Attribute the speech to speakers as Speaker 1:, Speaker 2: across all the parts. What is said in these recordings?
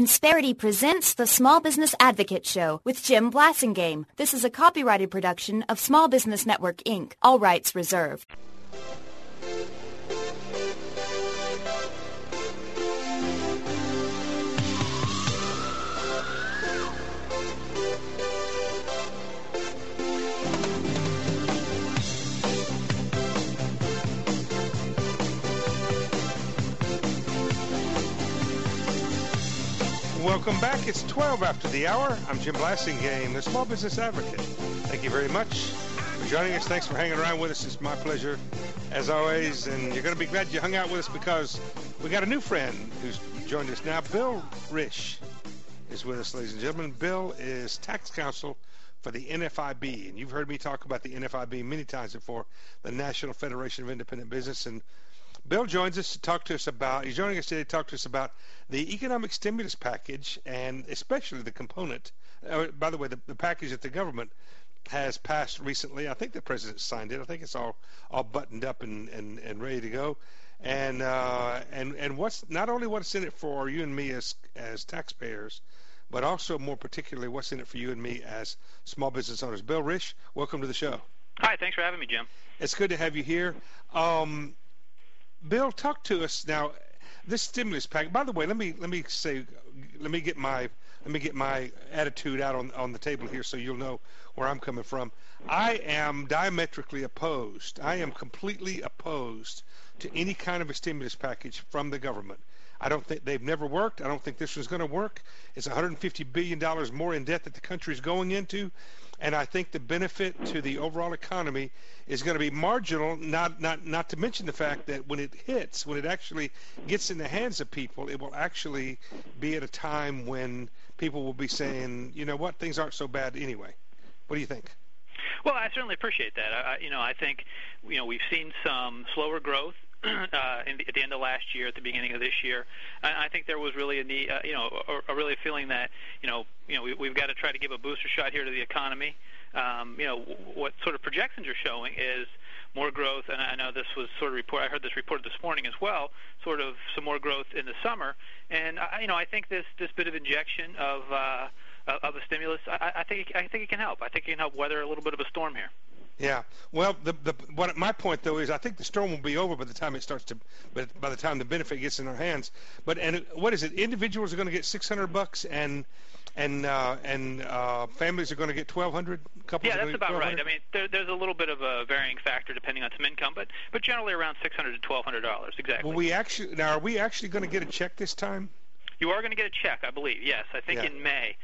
Speaker 1: Insperity presents the Small Business Advocate Show with Jim Blasingame. This is a copyrighted production of Small Business Network, Inc., all rights reserved.
Speaker 2: Welcome back. It's 12 after the hour. I'm Jim Blasingame, the Small Business Advocate. Thank you very much for joining us. Thanks for hanging around with us. It's my pleasure, as always. And you're going to be glad you hung out with us because we got a new friend who's joined us now. Bill Risch is with us, ladies and gentlemen. Bill is tax counsel for the NFIB. And you've heard me talk about the NFIB many times before, the National Federation of Independent Business. And Bill joins us to talk to us about, he's joining us today to talk to us about the economic stimulus package and especially the component, by the way, the package that the government has passed recently. I think the president signed it. I think it's all buttoned up and ready to go. And what's not only what's in it for you and me as taxpayers, but also more particularly what's in it for you and me as small business owners. Bill Risch, welcome to the show.
Speaker 3: Hi, thanks for having me, Jim.
Speaker 2: It's good to have you here. Bill, talk to us now. This stimulus package. By the way, let me get my attitude out on the table here, so you'll know where I'm coming from. I am diametrically opposed. I am completely opposed to any kind of a stimulus package from the government. I don't think they've never worked. I don't think this one's going to work. It's $150 billion more in debt that the country is going into. And I think the benefit to the overall economy is going to be marginal, not to mention the fact that when it actually gets in the hands of people, it will actually be at a time when people will be saying, you know what, things aren't so bad anyway. What do you think?
Speaker 3: Well, I certainly appreciate that. I think, we've seen some slower growth at the end of last year, at the beginning of this year. I think there was really a need, really a feeling that, we've got to try to give a booster shot here to the economy. What sort of projections are showing is more growth, and I know this was sort of I heard this reported this morning as well, sort of some more growth in the summer. And I think this bit of injection of a stimulus, I think it can help. I think it can help weather a little bit of a storm here.
Speaker 2: Yeah. Well, my point though is I think the storm will be over by the time by the time the benefit gets in our hands. And what is it? Individuals are going to get $600 and families are going to get $1,200.
Speaker 3: Yeah, that's about right. I mean, there's a little bit of a varying factor depending on some income, but generally around $600 to $1,200. Exactly.
Speaker 2: Well, are we actually going to get a check this time?
Speaker 3: You are going to get a check, I believe. Yes, I think in May.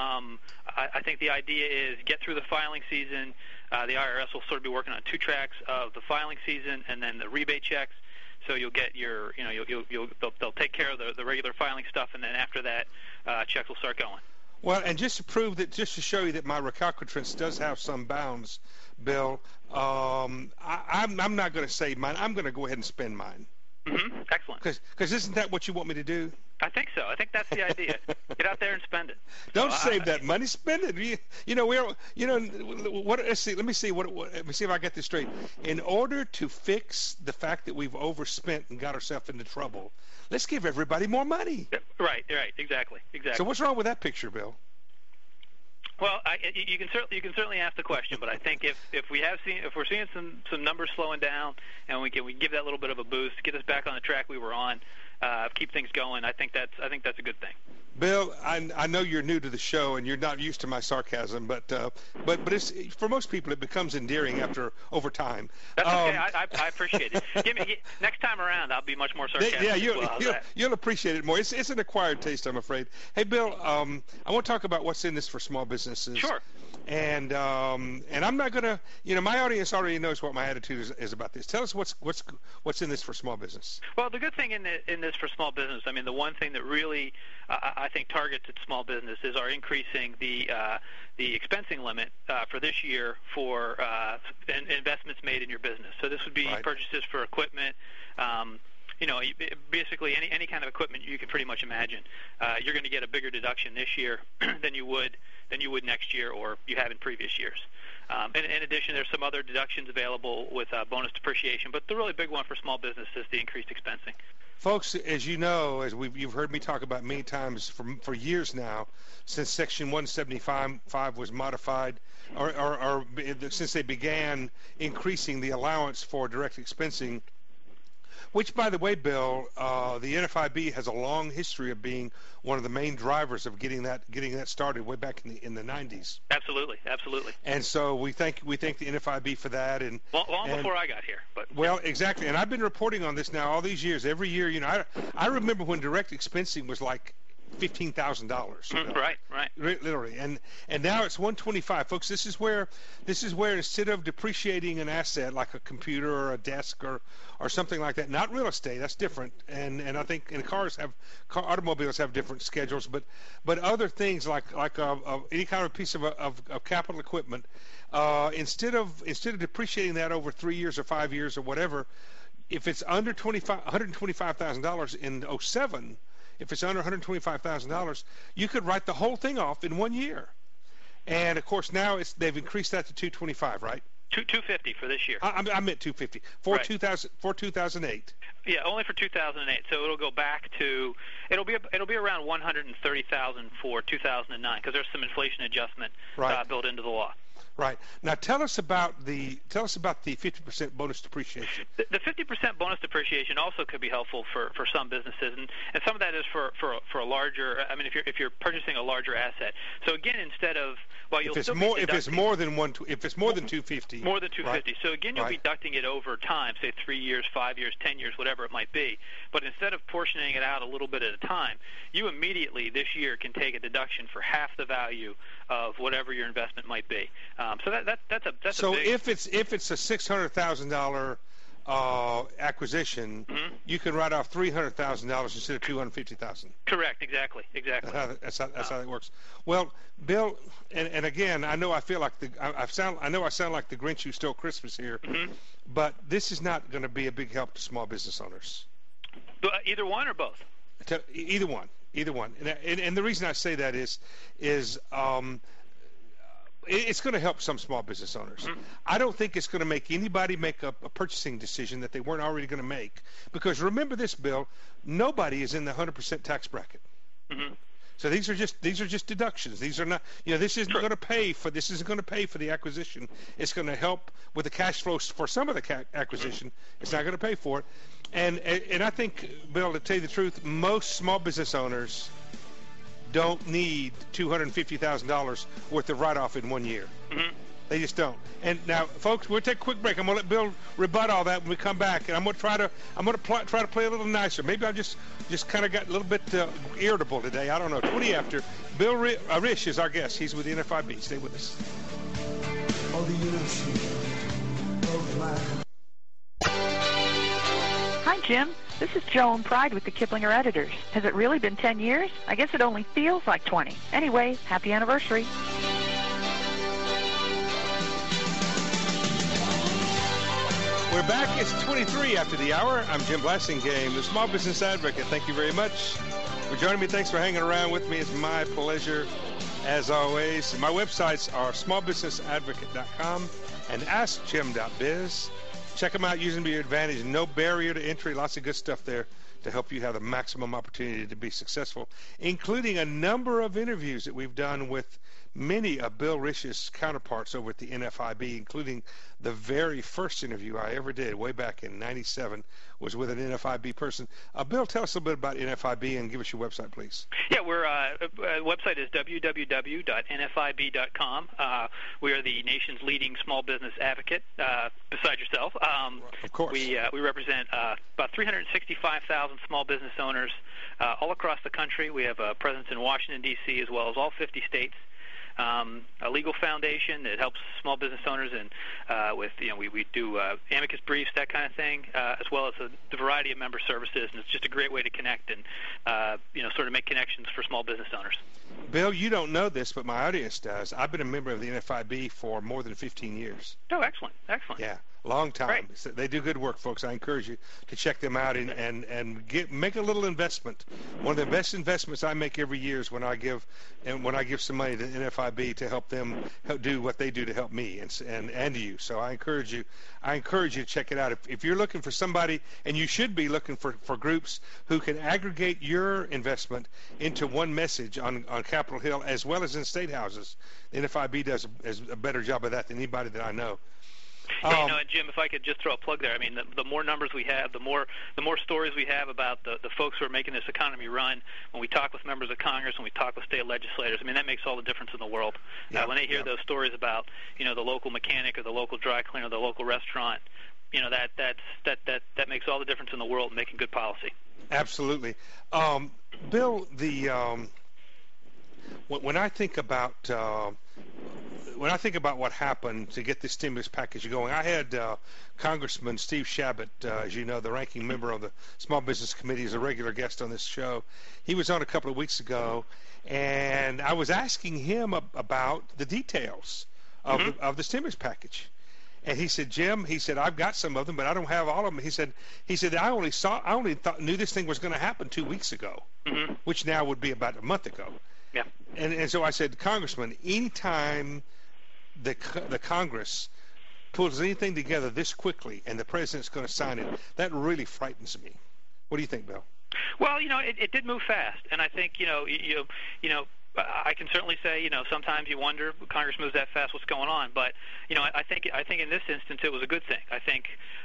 Speaker 3: I think the idea is get through the filing season. The IRS will sort of be working on two tracks of the filing season and then the rebate checks. So you'll get your, they'll take care of the regular filing stuff, and then after that, checks will start going.
Speaker 2: Well, and just to show you that my recalcitrance does have some bounds, Bill, I'm not going to save mine. I'm going to go ahead and spend mine.
Speaker 3: Mm-hmm. Excellent.
Speaker 2: Because isn't that what you want me to do?
Speaker 3: I think so. I think that's the idea. Get out there and spend it.
Speaker 2: Don't save that money. Spend it. Let's see. Let me see if I get this straight. In order to fix the fact that we've overspent and got ourselves into trouble, let's give everybody more money.
Speaker 3: Right. Exactly.
Speaker 2: So what's wrong with that picture, Bill?
Speaker 3: Well, you can certainly ask the question, but I think if we're seeing some numbers slowing down, and we give that little bit of a boost, get us back on the track we were on, keep things going, I think that's a good thing.
Speaker 2: Bill, I know you're new to the show and you're not used to my sarcasm, but it's, for most people it becomes endearing over time.
Speaker 3: That's okay. I appreciate it. Next time around, I'll be much more sarcastic.
Speaker 2: Yeah, you'll appreciate it more. It's an acquired taste, I'm afraid. Hey, Bill, I want to talk about what's in this for small businesses.
Speaker 3: Sure.
Speaker 2: And I'm not gonna, my audience already knows what my attitude is about this. Tell us what's in this for small business.
Speaker 3: Well, the good thing in this for small business, I mean, the one thing that really I think targets at small business is our increasing the expensing limit for this year for investments made in your business. So this would be purchases for equipment. Basically any kind of equipment you can pretty much imagine. You're going to get a bigger deduction this year than you would next year or you have in previous years. And in addition, there's some other deductions available with bonus depreciation, but the really big one for small business is the increased expensing.
Speaker 2: Folks, as you know, as you've heard me talk about many times for years now, since Section 175 was modified, or since they began increasing the allowance for direct expensing, which, by the way, Bill, the NFIB has a long history of being one of the main drivers of getting that started way back in the 90s.
Speaker 3: Absolutely.
Speaker 2: And so we thank the NFIB for that. And
Speaker 3: long before I got here, but
Speaker 2: well, exactly. And I've been reporting on this now all these years. Every year, I remember when direct expensing was like $15,000.
Speaker 3: Right.
Speaker 2: Literally, and now it's $125, folks. This is where instead of depreciating an asset like a computer or a desk or something like that, not real estate, that's different. And I think automobiles have different schedules, but other things like any kind of piece of capital equipment, instead of depreciating that over 3 years or 5 years or whatever, if it's under $125,000 in 2007. If it's under $125,000, you could write the whole thing off in 1 year. And of course now they've increased that to $225, right?
Speaker 3: $250 for this year.
Speaker 2: I meant $250 for
Speaker 3: right.
Speaker 2: 2008.
Speaker 3: Yeah, only for 2008. So it'll go back to it'll be around $130,000 for 2009 because there's some inflation adjustment built into the law.
Speaker 2: Right. Now tell us about the 50% bonus depreciation.
Speaker 3: The 50% bonus depreciation also could be helpful for some businesses, and some of that is for a larger. I mean, if you're purchasing a larger asset. So again, instead of if it's more than 250. More than 250. Right. So again, you'll be deducting it over time, say 3 years, 5 years, 10 years, whatever it might be. But instead of portioning it out a little bit at a time, you immediately this year can take a deduction for half the value of whatever your investment might be. So that's
Speaker 2: so
Speaker 3: a big...
Speaker 2: if it's a $600,000 acquisition,
Speaker 3: mm-hmm.
Speaker 2: you can write off $300,000 instead of $250,000.
Speaker 3: Correct. Exactly.
Speaker 2: That's how that works. Well, Bill, and again, I know I feel like I sound like the Grinch who stole Christmas here,
Speaker 3: mm-hmm.
Speaker 2: but this is not going to be a big help to small business owners.
Speaker 3: Either one or both.
Speaker 2: Either one. And the reason I say that is it's going to help some small business owners.
Speaker 3: Mm-hmm.
Speaker 2: I don't think it's going to make anybody make a purchasing decision that they weren't already going to make. Because remember this, Bill, nobody is in the 100% tax bracket.
Speaker 3: Mm-hmm.
Speaker 2: So these are just deductions. These are not, this isn't going to pay for the acquisition. It's going to help with the cash flows for some of the acquisition. It's not going to pay for it. And I think, Bill, to tell you the truth, most small business owners don't need $250,000 worth of write-off in 1 year.
Speaker 3: Mm-hmm.
Speaker 2: They just don't. And now, folks, we'll take a quick break. I'm going to let Bill rebut all that when we come back, and I'm going to try to play a little nicer. Maybe I just kind of got a little bit irritable today. I don't know. 20 after. Bill Risch is our guest. He's with the NFIB. Stay with us.
Speaker 4: Hi, Jim. This is Joan Pride with the Kiplinger Editors. Has it really been 10 years? I guess it only feels like 20. Anyway, happy anniversary.
Speaker 2: We're back. It's 23 after the hour. I'm Jim Blasingame, the Small Business Advocate. Thank you very much for joining me. Thanks for hanging around with me. It's my pleasure, as always. My websites are smallbusinessadvocate.com and askjim.biz. Check them out using your advantage. No barrier to entry. Lots of good stuff there to help you have the maximum opportunity to be successful, including a number of interviews that we've done with many of Bill Risch's counterparts over at the NFIB, including the very first interview I ever did way back in '97 was with an NFIB person. Bill, tell us a little bit about NFIB and give us your website, please.
Speaker 3: Yeah, website is www.nfib.com. We are the nation's leading small business advocate, beside yourself.
Speaker 2: Of course.
Speaker 3: We represent about 365,000 small business owners all across the country. We have a presence in Washington, D.C., as well as all 50 states. A legal foundation that helps small business owners, and we do amicus briefs, that kind of thing, as well as the variety of member services, and it's just a great way to connect and sort of make connections for small business owners.
Speaker 2: Bill, you don't know this, but my audience does. I've been a member of the NFIB for more than 15 years.
Speaker 3: Oh, excellent.
Speaker 2: Yeah, Long time.
Speaker 3: Right.
Speaker 2: So they do good work, folks. I encourage you to check them out and make a little investment. One of the best investments I make every year is when I give some money to NFIB to help them do what they do to help me and you. So I encourage you to check it out. If you're looking for somebody, and you should be looking for groups who can aggregate your investment into one message on Capitol Hill as well as in state houses, NFIB does a better job of that than anybody that I know.
Speaker 3: Hey, Jim, if I could just throw a plug there. I mean, the more numbers we have, the more stories we have about the folks who are making this economy run. When we talk with members of Congress, when we talk with state legislators, I mean, that makes all the difference in the world. When they hear those stories about, the local mechanic or the local dry cleaner or the local restaurant, that makes all the difference in the world in making good policy.
Speaker 2: Absolutely. Bill, when I think about what happened to get this stimulus package going, I had Congressman Steve Chabot, as you know, the ranking member of the Small Business Committee, is a regular guest on this show. He was on a couple of weeks ago, and I was asking him about the details of the stimulus package. And he said, Jim, I've got some of them, but I don't have all of them. He said, I only knew this thing was going to happen 2 weeks ago, which now would be about a month ago.
Speaker 3: Yeah.
Speaker 2: And so I said, Congressman, anytime the Congress pulls anything together this quickly and the president's going to sign it, that really frightens me. What do you think, Bill?
Speaker 3: Well, it did move fast, and I think I can certainly say, sometimes you wonder, Congress moves that fast, what's going on? But I think in this instance it was a good thing. I think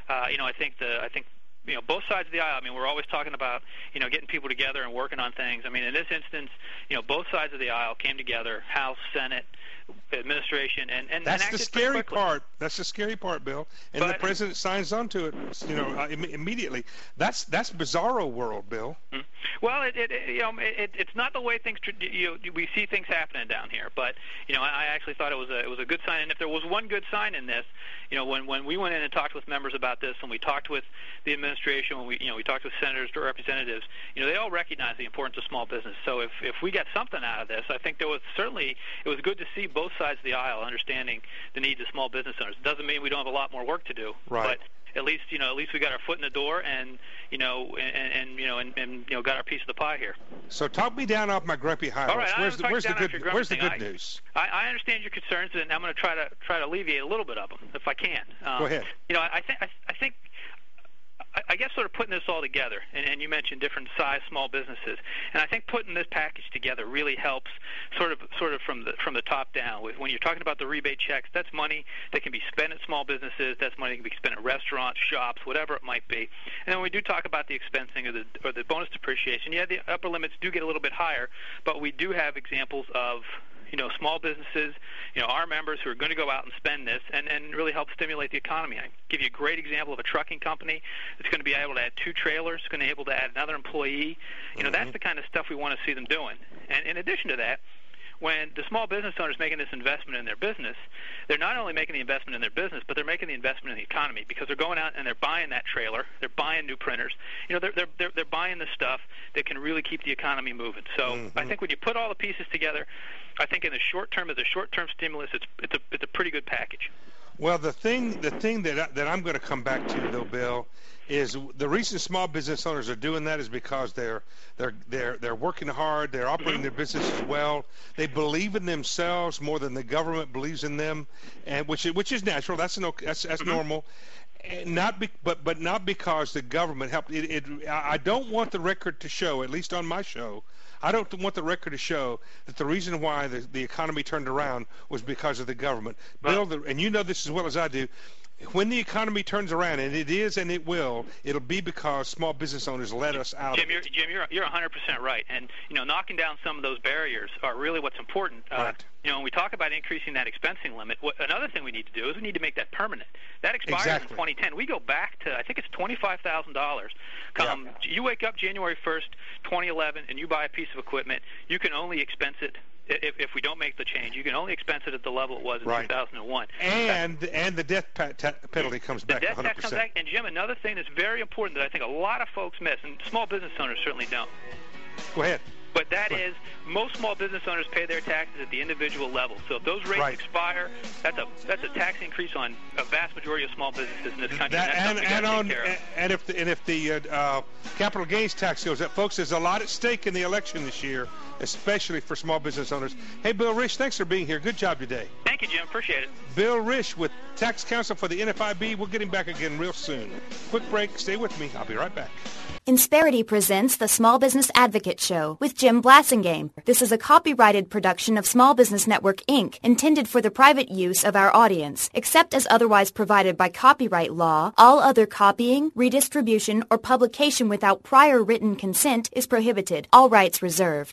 Speaker 3: both sides of the aisle. I mean, we're always talking about getting people together and working on things. I mean, in this instance, both sides of the aisle came together, House, Senate, administration, and
Speaker 2: that's the scary part. That's the scary part, Bill. And the president signs on to it, immediately. That's bizarro world, Bill.
Speaker 3: Well, it's not the way things we see things happening down here. But I actually thought it was a good sign. And if there was one good sign in this, when we went in and talked with members about this, and we talked with the administration, when we talked with senators or representatives, they all recognize the importance of small business. So if we get something out of this, I think it was good to see both sides of the aisle understanding the needs of small business owners. It doesn't mean we don't have a lot more work to do,
Speaker 2: right?
Speaker 3: But at least we got our foot in the door and got our piece of the pie here.
Speaker 2: So talk me down off my grumpy high horse.
Speaker 3: All right,
Speaker 2: where's the good news?
Speaker 3: I understand your concerns, and I'm going to try to alleviate a little bit of them if I can.
Speaker 2: Go ahead.
Speaker 3: I guess sort of putting this all together, and you mentioned different size small businesses, and I think putting this package together really helps sort of from the top down. When you're talking about the rebate checks, that's money that can be spent at small businesses, that's money that can be spent at restaurants, shops, whatever it might be. And then when we do talk about the expensing or the bonus depreciation, the upper limits do get a little bit higher, but we do have examples of small businesses, our members who are going to go out and spend this and really help stimulate the economy. I give you a great example of a trucking company that's going to be able to add 2 trailers, going to be able to add another employee. That's the kind of stuff we want to see them doing. And in addition to that, when the small business owner is making this investment in their business, they're not only making the investment in their business, but they're making the investment in the economy because they're going out and they're buying that trailer, they're buying new printers, they're buying the stuff that can really keep the economy moving. So I think when you put all the pieces together, I think in the short term, as a short-term stimulus, it's a pretty good package.
Speaker 2: Well, the thing that I'm going to come back to, though, Bill, is the reason small business owners are doing that is because they're working hard, they're operating their businesses well, they believe in themselves more than the government believes in them, and which is natural. That's normal. But not because the government helped. I don't want the record to show, at least on my show, I don't want the record to show that the reason why the economy turned around was because of the government. Bill, and you know this as well as I do, when the economy turns around, and it is and it will, it'll be because small business owners let us out of it.
Speaker 3: Jim, you're 100% right. And, knocking down some of those barriers are really what's important.
Speaker 2: Right.
Speaker 3: When we talk about increasing that expensing limit, another thing we need to do is we need to make that permanent. That expires in 2010. We go back to, I think it's $25,000. You wake up January 1st, 2011, and you buy a piece of equipment, you can only expense it. If we don't make the change, you can only expense it at the level it was in 2001.
Speaker 2: And the death penalty comes back 100%.
Speaker 3: The death tax comes back. And, Jim, another thing that's very important that I think a lot of folks miss, and small business owners certainly don't.
Speaker 2: Go ahead.
Speaker 3: but that is most small business owners pay their taxes at the individual level. So if those rates expire, that's a tax increase on a vast majority of small businesses in this country.
Speaker 2: And if the capital gains tax goes up, folks, there's a lot at stake in the election this year, especially for small business owners. Hey, Bill Risch, thanks for being here. Good job today.
Speaker 3: Thank you, Jim. Appreciate it.
Speaker 2: Bill Risch with Tax Counsel for the NFIB. We'll get him back again real soon. Quick break. Stay with me. I'll be right back.
Speaker 1: Insperity presents the Small Business Advocate Show with Jim Blassingame. This is a copyrighted production of Small Business Network, Inc., intended for the private use of our audience. Except as otherwise provided by copyright law, all other copying, redistribution, or publication without prior written consent is prohibited. All rights reserved.